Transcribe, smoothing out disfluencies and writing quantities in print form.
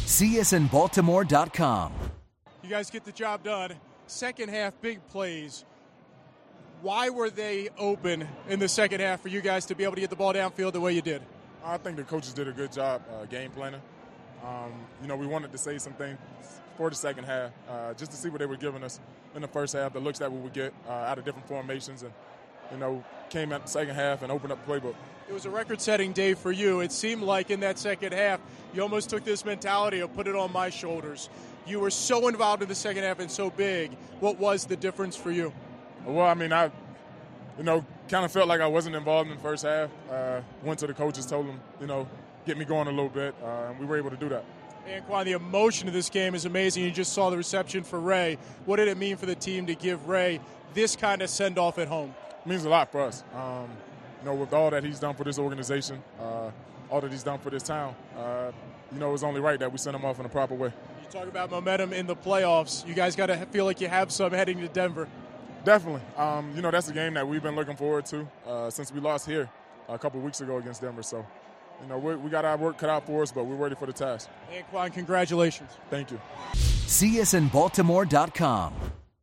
CSNBaltimore.com. You guys get the job done. Second half, big plays. Why were they open in the second half for you guys to be able to get the ball downfield the way you did? I think the coaches did a good job game planning. We wanted to say some things for the second half, just to see what they were giving us in the first half, the looks that we would get out of different formations, and, came at the second half and opened up the playbook. It was a record-setting day for you. It seemed like in that second half, you almost took this mentality of put it on my shoulders. You were so involved in the second half and so big. What was the difference for you? Well, I kind of felt like I wasn't involved in the first half. Went to the coaches, told them, get me going a little bit, and we were able to do that. Anquan, the emotion of this game is amazing. You just saw the reception for Ray. What did it mean for the team to give Ray this kind of send-off at home? It means a lot for us. With all that he's done for this organization, all that he's done for this town, it's only right that we send him off in a proper way. You talk about momentum in the playoffs. You guys got to feel like you have some heading to Denver. Definitely. That's a game that we've been looking forward to since we lost here a couple of weeks ago against Denver. So, we got our work cut out for us, but we're ready for the task. Anquan, congratulations. Thank you. CSNBaltimore.com.